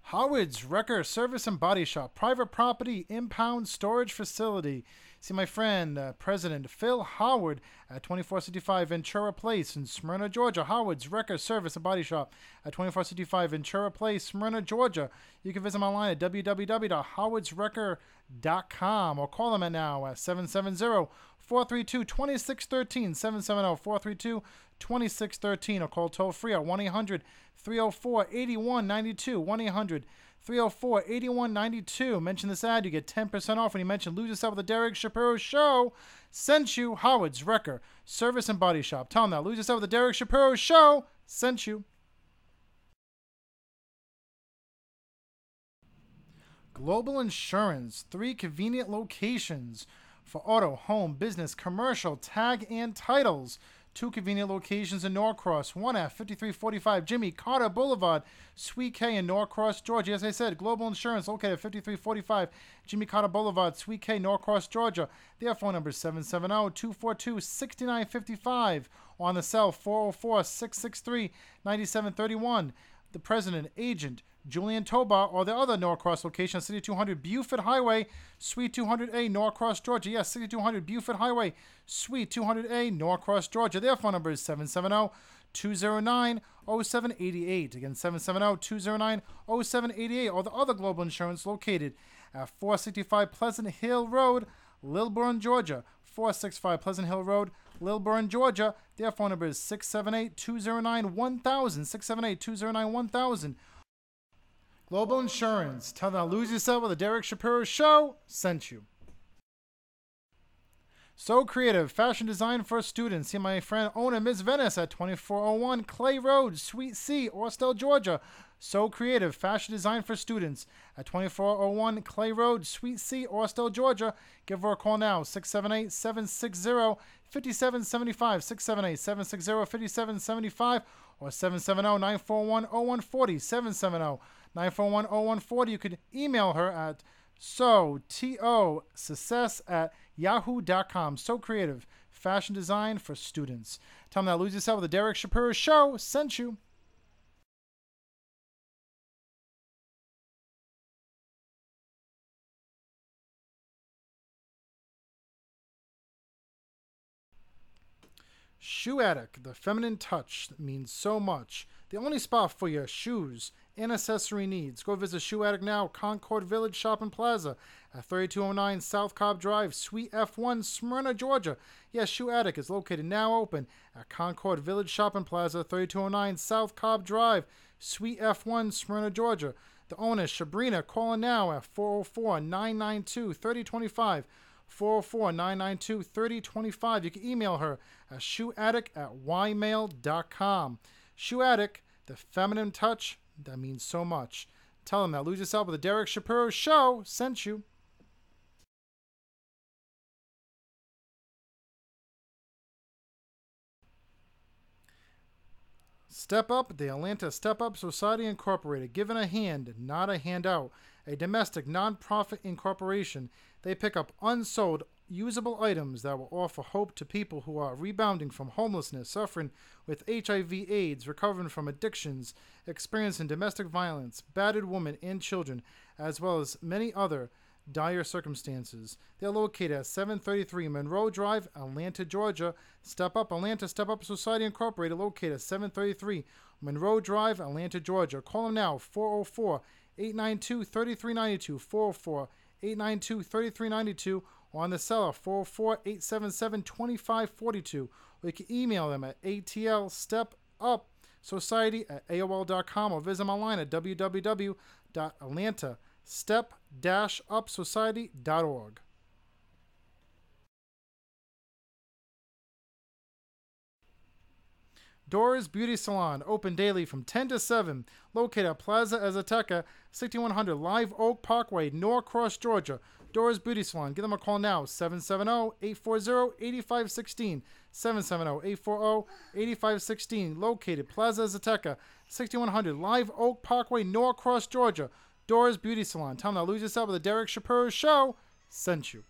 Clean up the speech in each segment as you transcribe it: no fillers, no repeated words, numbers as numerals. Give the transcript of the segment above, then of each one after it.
Howard's Wrecker Service and Body Shop, private property, impound storage facility. See my friend, President Phil Howard at 2465 Ventura Place in Smyrna, Georgia. Howard's Wrecker Service and Body Shop at 2465 Ventura Place, Smyrna, Georgia. You can visit them online at www.howardswrecker.com or call them at now at 770 432 2613, 770 432 2613, or call toll free at 1 800 304 8192, 1 800 304 8192. Mention this ad, you get 10% off when you mention Lose Yourself with the Derek Shapiro Show. Sent you. Howard's Wrecker Service and Body Shop. Tell them that Lose Yourself with the Derek Shapiro Show sent you. Global Insurance, 3 convenient locations for auto, home, business, commercial, tag, and titles. 2 convenient locations in Norcross, one at 5345 Jimmy Carter Boulevard, Suite K in Norcross, Georgia. As I said, Global Insurance located at 5345 Jimmy Carter Boulevard, Suite K, Norcross, Georgia. Their phone number is 770-242-6955. On the cell, 404-663-9731. The president, agent, Julian Tobar, or the other Norcross location, City 200 Buford Highway, Suite 200A, Norcross, Georgia. Yes, City 200 Buford Highway, Suite 200A, Norcross, Georgia. Their phone number is 770-209-0788. Again, 770-209-0788. Or the other Global Insurance located at 465 Pleasant Hill Road, Lilburn, Georgia. 465 Pleasant Hill Road, Lilburn, Georgia. Their phone number is 678-209-1000, 678-209-1000. Global Insurance. Tell them Lose Yourself with the Derek Shapiro Show sent you. So Creative, fashion design for students. See my friend owner, Miss Venice, at 2401 Clay Road, Suite C, Austell, Georgia. So Creative, fashion design for students at 2401 Clay Road, Suite C, Austell, Georgia. Give her a call now, 678-760-5775, 678-760-5775, or 770-941-0140, 770-941-0140. You could email her at success@yahoo.com. So Creative, fashion design for students. Tell them that Lose Yourself with the Derek Shapiro Show sent you. Shoe Attic, the feminine touch that means so much. The only spot for your shoes and accessory needs. Go visit Shoe Attic now, Concord Village Shopping Plaza at 3209 South Cobb Drive, Suite F1, Smyrna, Georgia. Yes, Shoe Attic is located now open at Concord Village Shopping Plaza, 3209 South Cobb Drive, Suite F1, Smyrna, Georgia. The owner, Sabrina, calling now at 404-992-3025. 404-992-3025. You can email her at shoeattic@ymail.com. Shoe Attic, the feminine touch that means so much. Tell them that Lose Yourself with the Derek Shapiro Show sent you. Step Up, the Atlanta Step Up Society Incorporated, giving a hand, not a handout. A domestic nonprofit incorporation. They pick up unsold, usable items that will offer hope to people who are rebounding from homelessness, suffering with HIV/AIDS, recovering from addictions, experiencing domestic violence, battered women and children, as well as many other dire circumstances. They're located at 733 Monroe Drive, Atlanta, Georgia. Step Up Atlanta Step Up Society Incorporated, located at 733 Monroe Drive, Atlanta, Georgia. Call them now, 404-892-3392, 404-892-3392, or on the cell, 404-877-2542. Or you can email them at atlstepupsociety@aol.com, or visit them online at www.atlantastep-upsociety.org. Dora's Beauty Salon, open daily from 10 to 7, located at Plaza Azteca, 6100 Live Oak Parkway, Norcross, Georgia. Dora's Beauty Salon. Give them a call now, 770-840-8516, 770-840-8516, located Plaza Azteca, 6100 Live Oak Parkway, Norcross, Georgia. Dora's Beauty Salon. Tell them that Lose Yourself with the Derek Shapiro Show sent you.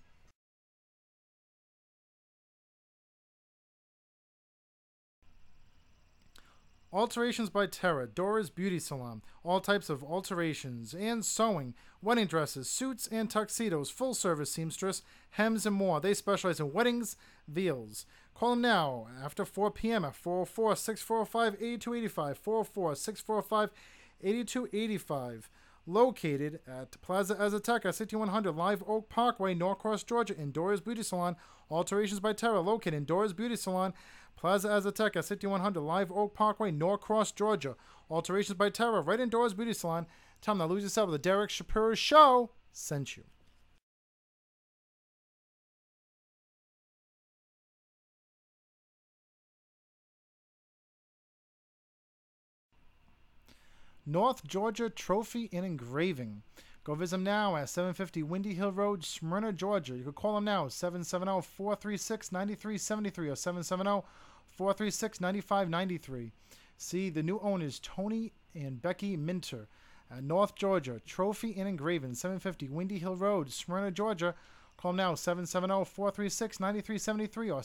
Alterations by Terra, Dora's Beauty Salon. All types of alterations and sewing, wedding dresses, suits, and tuxedos, full service seamstress, hems, and more. They specialize in weddings, veils. Call them now after 4 p.m. at 404 645 8285. 404 645 8285. Located at Plaza Azteca, 6100 Live Oak Parkway, Norcross, Georgia, in Dora's Beauty Salon. Alterations by Terra, located in Dora's Beauty Salon, Plaza Azteca, 6100 Live Oak Parkway, Norcross, Georgia. Alterations by Terra, right in Dora's Beauty Salon. Tell them that Lose Yourself with the Derek Shapiro Show sent you. North Georgia Trophy and Engraving. Go visit them now at 750 Windy Hill Road, Smyrna, Georgia. You can call them now, 770-436-9373 or 770-436-9593. See the new owners, Tony and Becky Minter, at North Georgia Trophy and Engraving, 750 Windy Hill Road, Smyrna, Georgia. Call them now, 770-436-9373 or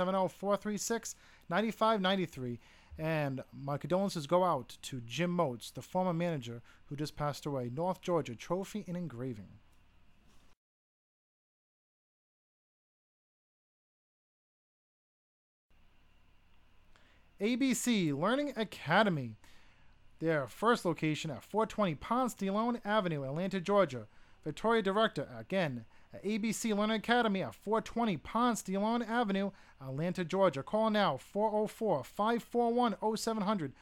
770-436-9593. And my condolences go out to Jim Motes, the former manager who just passed away. North Georgia Trophy and Engraving. ABC Learning Academy. Their first location at 420 Ponce de Leon Avenue, Atlanta, Georgia. Victoria Director, again, at ABC Learning Academy at 420 Ponce de Leon Avenue, Atlanta, Georgia. Call now, 404-541-0700,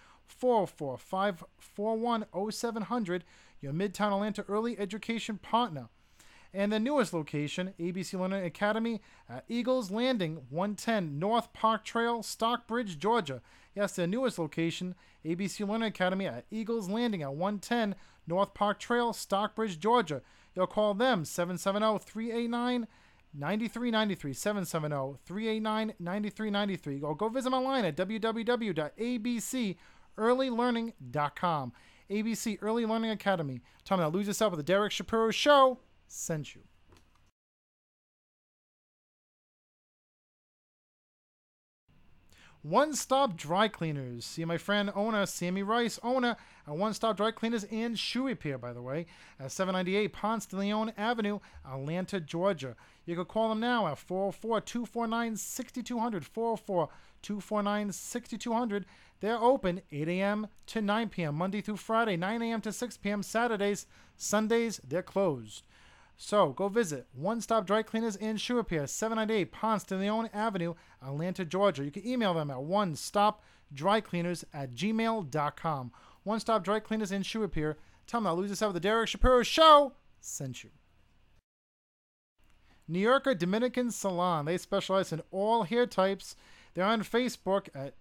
404-541-0700, your Midtown Atlanta early education partner. And the newest location, ABC Learning Academy at Eagles Landing, 110 North Park Trail, Stockbridge, Georgia. Yes, their newest location, ABC Learning Academy at Eagles Landing at 110 North Park Trail, Stockbridge, Georgia. You'll call them 770-389-9393, 770-389-9393. Or go visit them online at www.abcearlylearning.com. ABC Early Learning Academy. Tell me to Lose Yourself with the Derek Shapiro Show sent you. One Stop Dry Cleaners. See my friend owner, Sammy Rice, owner at One Stop Dry Cleaners and Shoe Repair, by the way, at 798 Ponce de Leon Avenue, Atlanta, Georgia. You can call them now at 404-249-6200, 404-249-6200. They're open 8 a.m. to 9 p.m. Monday through Friday, 9 a.m. to 6 p.m. Saturdays, Sundays, they're closed. So go visit One Stop Dry Cleaners and Shoe Repair, 798 Ponce de Leon Avenue, Atlanta, Georgia. You can email them at onestopdrycleaners@gmail.com. One Stop Dry Cleaners and Shoe Repair. Tell them that Lose Yourself with the Derek Shapiro Show sent you. New Yorker Dominican Salon. They specialize in all hair types. They're on Facebook at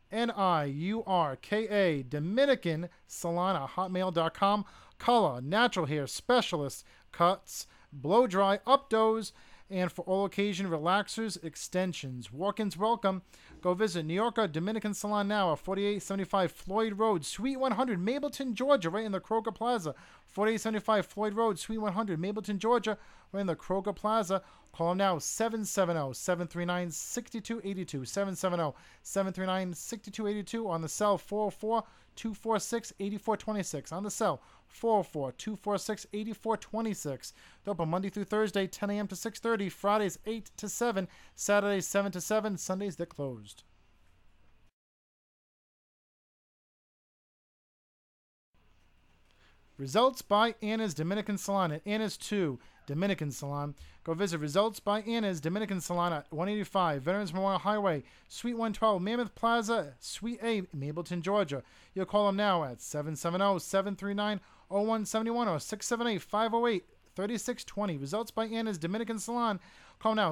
NIURKA Dominican Salon at hotmail.com. Color, natural hair specialist, cuts, blow dry, updos, and for all occasion relaxers, extensions. Walk-ins welcome. Go visit New Yorker Dominican Salon now at 4875 Floyd Road, Suite 100, Mableton, Georgia, right in the Kroger Plaza. 4875 Floyd Road, Suite 100, Mableton, Georgia, right in the Kroger Plaza. Call them now, 770-739-6282, 770-739-6282 on the cell, 404-246-8426. On the cell, 404-246-8426. They're open Monday through Thursday, 10 a.m. to 6:30. Fridays, 8 to 7. Saturdays, 7 to 7. Sundays, they're closed. Results by Anna's Dominican Salon at Anna's 2 Dominican Salon. Go visit Results by Anna's Dominican Salon at 185 Veterans Memorial Highway, Suite 112, Mammoth Plaza, Suite A, Mableton, Georgia. You'll call them now at 770-739-0171 or 678-508-3620. Results by Anna's Dominican Salon. Call now,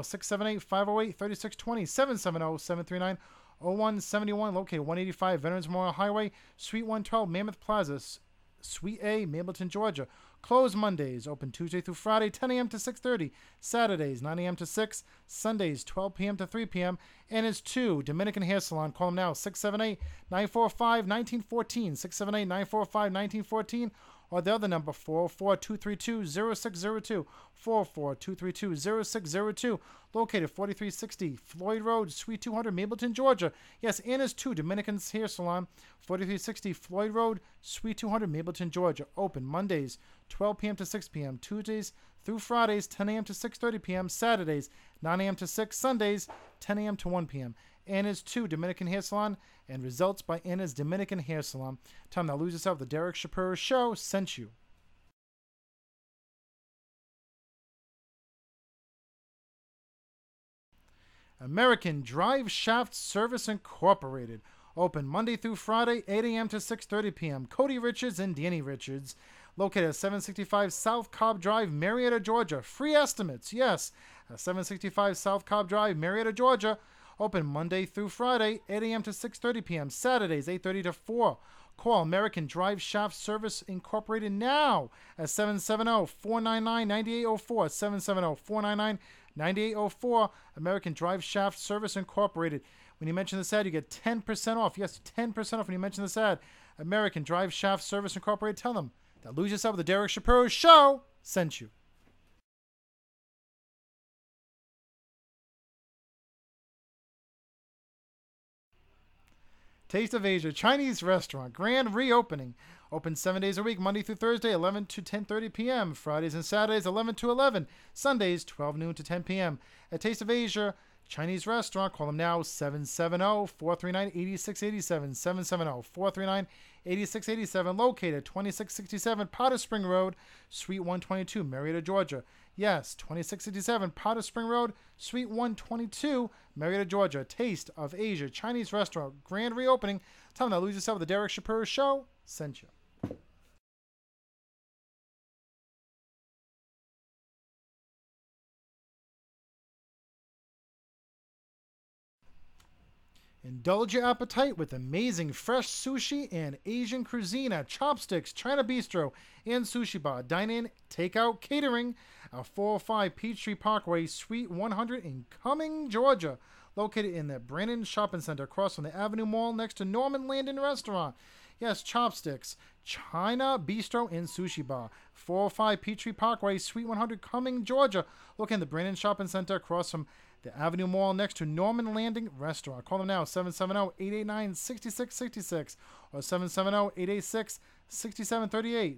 678-508-3620, 770-739-0171, located 185 Veterans Memorial Highway, Suite 112, Mammoth Plaza, Suite A, Mableton, Georgia. Closed Mondays, open Tuesday through Friday, 10 a.m. to 6:30. Saturdays, 9 a.m. to 6. Sundays, 12 p.m. to 3 p.m. And it's 2 Dominican Hair Salon. Call them now, 678-945-1914, 678-945-1914, or the other number, 404-232-0602, 404-232-0602, located 4360 Floyd Road, Suite 200, Mableton, Georgia. Yes, Anna's 2 Dominican's Hair Salon, 4360 Floyd Road, Suite 200, Mableton, Georgia. Open Mondays, 12 p.m. to 6 p.m., Tuesdays through Fridays, 10 a.m. to 6:30 p.m., Saturdays, 9 a.m. to 6, Sundays, 10 a.m. to 1 p.m. Anna's 2 Dominican Hair Salon and Results by Anna's Dominican Hair Salon. Time to lose yourself. The Derek Shapiro Show sent you. American Drive Shaft Service Incorporated. Open Monday through Friday, 8 a.m. to 6:30 p.m. Cody Richards and Danny Richards. Located at 765 South Cobb Drive, Marietta, Georgia. Free estimates, yes. At 765 South Cobb Drive, Marietta, Georgia. Open Monday through Friday, 8 a.m. to 6:30 p.m. Saturdays, 8:30 to 4. Call American Drive Shaft Service Incorporated now at 770-499-9804. 770-499-9804. American Drive Shaft Service Incorporated. When you mention this ad, you get 10% off. Yes, 10% off when you mention this ad. American Drive Shaft Service Incorporated. Tell them that Lose Yourself with the Derek Shapiro Show sent you. Taste of Asia Chinese restaurant, grand reopening. Open 7 days a week, Monday through Thursday, 11 to 10:30 p.m. Fridays and Saturdays, 11 to 11. Sundays, 12 noon to 10 p.m. At Taste of Asia Chinese restaurant, call them now, 770-439-8687. 770-439-8687. Located at 2667 Potter Spring Road, Suite 122, Marietta, Georgia. Yes, 2667 Potter Spring Road, Suite 122, Marietta, Georgia. Taste of Asia Chinese restaurant, grand reopening. Tell them that Lose Yourself with the Derek Shapiro Show sent you. Indulge your appetite with amazing fresh sushi and Asian cuisine at Chopsticks, China Bistro, and Sushi Bar. Dine-in, takeout, catering at 405 Peachtree Parkway, Suite 100 in Cumming, Georgia. Located in the Brandon Shopping Center across from the Avenue Mall next to Norman Landon Restaurant. Yes, Chopsticks, China Bistro, and Sushi Bar. 405 Peachtree Parkway, Suite 100, Cumming, Georgia. Located in the Brandon Shopping Center across from the Avenue Mall next to Norman Landing Restaurant. Call them now, 770-889-6666 or 770-886-6738.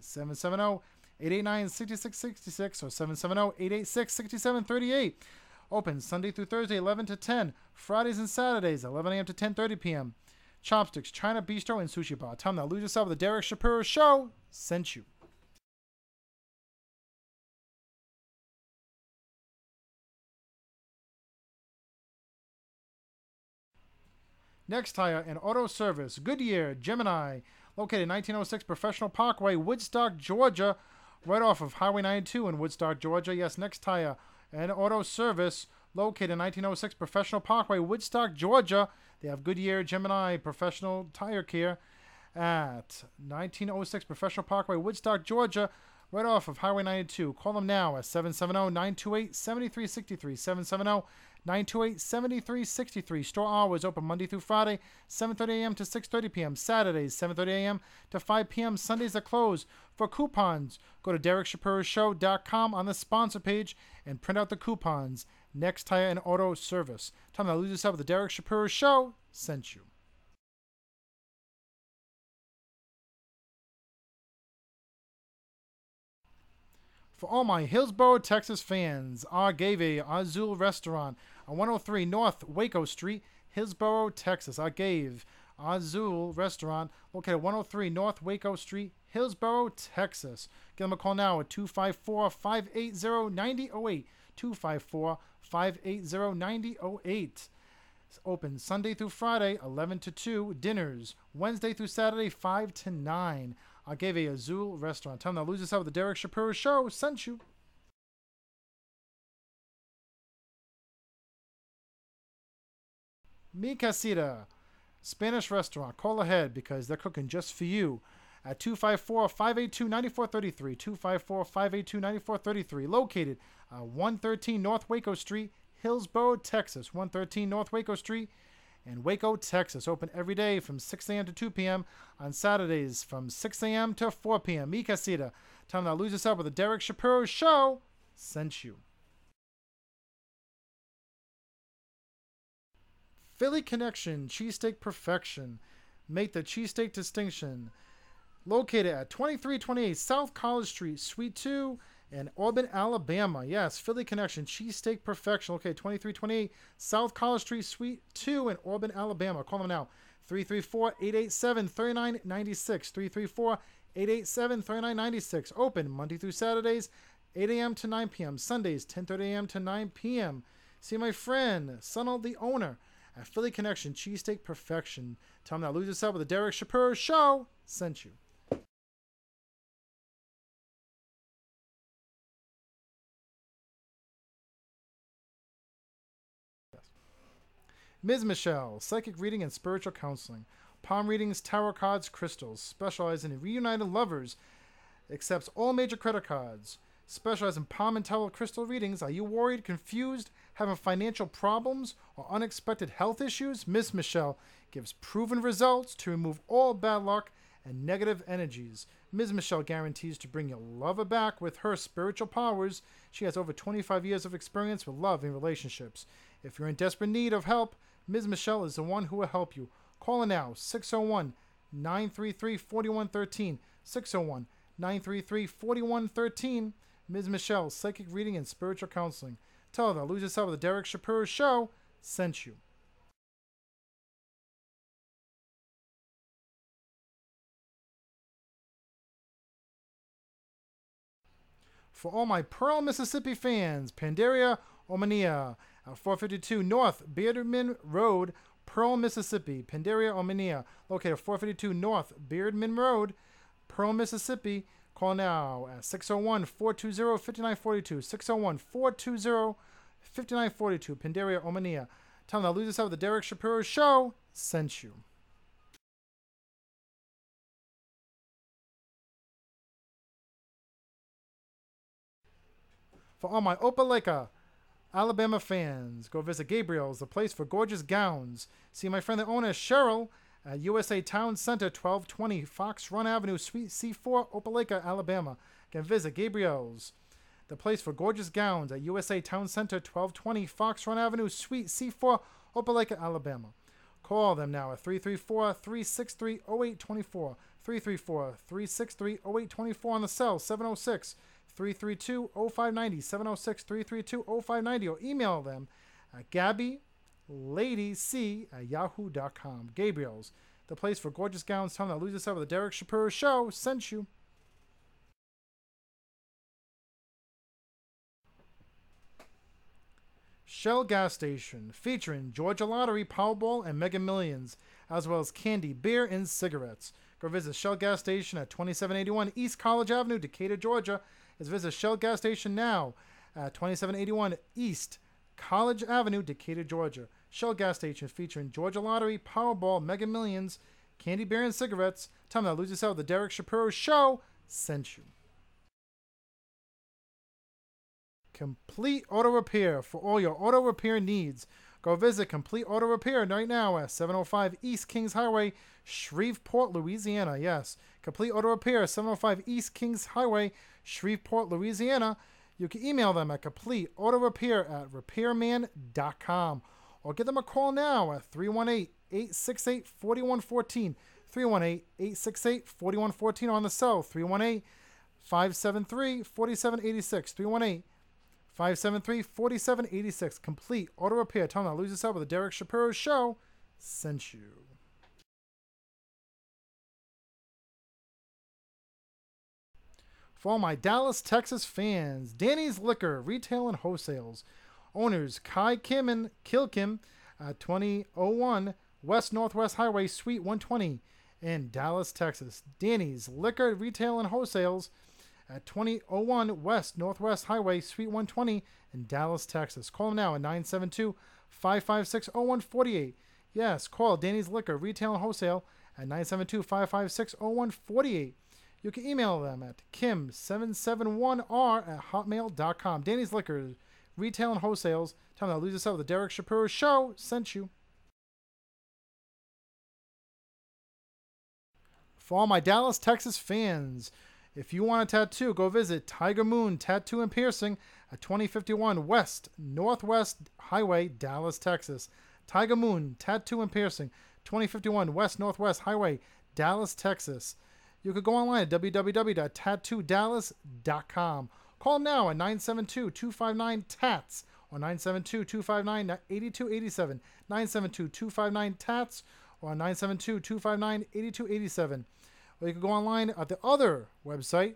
770-889-6666 or 770-886-6738. Open Sunday through Thursday, 11 to 10. Fridays and Saturdays, 11 a.m. to 10:30 p.m. Chopsticks, China Bistro, and Sushi Bar. Time to Lose Yourself with the Derek Shapiro Show sent you. Next Tire and Auto Service, Goodyear, Gemini, located 1906 Professional Parkway, Woodstock, Georgia, right off of Highway 92 in Woodstock, Georgia. Yes, Next Tire and Auto Service, located 1906 Professional Parkway, Woodstock, Georgia. They have Goodyear, Gemini, Professional Tire Care at 1906 Professional Parkway, Woodstock, Georgia, right off of Highway 92. Call them now at 770-928-7363. 770-928-7363. Store hours open Monday through Friday, 7:30 a.m. to 6:30 p.m. Saturdays, 7:30 a.m. to 5 p.m. Sundays are closed. For coupons, go to DerekShapiroShow.com on the sponsor page and print out the coupons. Next Tire and Auto Service. Time to lose yourself with the Derek Shapiro Show sent you. For all my Hillsboro, Texas fans, Agave Azul Restaurant on 103 North Waco Street, Hillsboro, Texas. Agave Azul Restaurant located at 103 North Waco Street, Hillsboro, Texas. Give them a call now at 254-580-9008. 254-580-9008. It's open Sunday through Friday, 11 to 2. Dinners, Wednesday through Saturday, 5 to 9. Agave Azul Restaurant. Tell them to lose yourself with the Derek Shapiro Show sent you. Mi Casita Spanish Restaurant. Call ahead because they're cooking just for you at 254-582-9433. 254-582-9433. Located 113 North Waco Street, Hillsboro, Texas. 113 North Waco Street in Waco, Texas. Open every day from 6 a.m. to 2 p.m. On Saturdays from 6 a.m. to 4 p.m. Mi Casita. Time to lose yourself with the Derek Shapiro Show sent you. Philly Connection Cheesesteak Perfection. Make the cheesesteak distinction. Located at 2328 South College Street, Suite 2 in Auburn, Alabama. Yes, Philly Connection Cheesesteak Perfection. Located 2328 South College Street, Suite 2 in Auburn, Alabama. Call them now. 334-887-3996. 334-887-3996. Open Monday through Saturdays, 8 a.m. to 9 p.m. Sundays, 10:30 a.m. to 9 p.m. See my friend, Sonal, the owner, at Philly Connection Cheesesteak Perfection. Tell him now lose yourself with the Derek Shapiro Show sent you. Ms. Michelle, psychic reading and spiritual counseling. Palm readings, tarot cards, crystals. Specializing in reunited lovers. Accepts all major credit cards. Specializes in palm and tarot crystal readings. Are you worried, confused, having financial problems, or unexpected health issues? Ms. Michelle gives proven results to remove all bad luck and negative energies. Ms. Michelle guarantees to bring your lover back with her spiritual powers. She has over 25 years of experience with love and relationships. If you're in desperate need of help, Ms. Michelle is the one who will help you. Call her now, 601-933-4113. 601-933-4113. Ms. Michelle, psychic reading and spiritual counseling. Tell her that Lose Yourself with the Derek Shapiro Show sent you. For all my Pearl, Mississippi fans, Pandaria Omania at 452 North Beardman Road, Pearl, Mississippi. Pandaria Omania, located at 452 North Beardman Road, Pearl, Mississippi. Call now at 601-420-5942. 601-420-5942. Pandaria Omania. Tell them to lose yourself with the Derek Shapiro Show sent you. For all my Opelika, Alabama fans, go visit Gabriel's, the place for gorgeous gowns. See my friend the owner, Cheryl, at USA Town Center, 1220 Fox Run Avenue, Suite C4, Opelika, Alabama. Again, visit Gabriel's, the place for gorgeous gowns at USA Town Center, 1220 Fox Run Avenue, Suite C4, Opelika, Alabama. Call them now at 334-363-0824. 334-363-0824 on the cell, 706 332-0590, 706-332-0590, or email them at GabbyLadyC@yahoo.com. Gabriel's, the place for gorgeous gowns. Tell them to lose yourself with the Derek Shapiro Show sent you. Shell Gas Station, featuring Georgia Lottery, Powerball, and Mega Millions, as well as candy, beer, and cigarettes. Go visit Shell Gas Station at 2781 East College Avenue, Decatur, Georgia. Is visit Shell Gas Station now at 2781 East College Avenue, Decatur, Georgia. Shell Gas Station featuring Georgia Lottery, Powerball, Mega Millions, candy, beer, and cigarettes. Time to lose yourself. The Derek Shapiro Show sent you. Complete Auto Repair for all your auto repair needs. Go visit Complete Auto Repair right now at 705 East Kings Highway, Shreveport, Louisiana. Yes, Complete Auto Repair, 705 East Kings Highway, Shreveport, Louisiana. You can email them at completeautorepair@repairman.com or give them a call now at 318-868-4114. 318-868-4114 on the cell, 318-573-4786. 318-573-4786. Complete Auto Repair. Tell them to lose yourself with the Derek Shapiro Show sent you. For all my Dallas, Texas fans, Danny's Liquor, Retail and Wholesales. Owners Kai Kim and Kil Kim at 2001 West Northwest Highway, Suite 120 in Dallas, Texas. Danny's Liquor, Retail and Wholesales at 2001 West Northwest Highway, Suite 120 in Dallas, Texas. Call them now at 972-556-0148. Yes, call Danny's Liquor, Retail and Wholesale at 972-556-0148. You can email them at kim771r@hotmail.com. Danny's Liquor, Retail and Wholesales. Tell them to lose yourself. The Derek Shapiro Show sent you. For all my Dallas, Texas fans, if you want a tattoo, go visit Tiger Moon Tattoo and Piercing at 2051 West Northwest Highway, Dallas, Texas. Tiger Moon Tattoo and Piercing, 2051 West Northwest Highway, Dallas, Texas. You could go online at www.tattoodallas.com. Call them now at 972-259-TATS or 972-259-8287, 972-259-TATS or 972-259-8287. Or you can go online at the other website,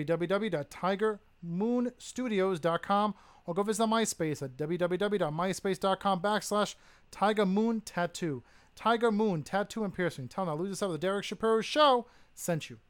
www.tigermoonstudios.com, or go visit MySpace at www.myspace.com/Tiger Moon Tattoo. Tiger Moon Tattoo and Piercing. Tell them that Lose Yourself with the Derek Shapiro Show sent you.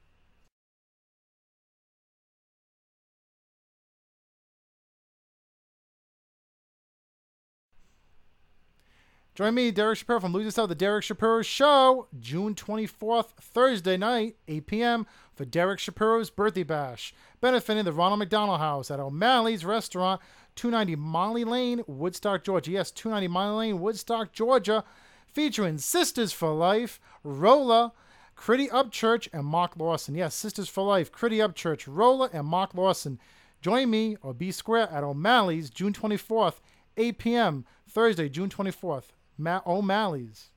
Join me, Derek Shapiro, from Lose Yourself, the Derek Shapiro Show, June 24th, Thursday night, 8 p.m., for Derek Shapiro's Birthday Bash, benefiting the Ronald McDonald House at O'Malley's Restaurant, 290 Molly Lane, Woodstock, Georgia. Yes, 290 Molly Lane, Woodstock, Georgia, featuring Sisters for Life, Rolla, Critty Upchurch, and Mark Lawson. Yes, Sisters for Life, Critty Upchurch, Rolla, and Mark Lawson. Join me, or be square, at O'Malley's, June 24th, 8 p.m., Thursday, June 24th. O'Malley's.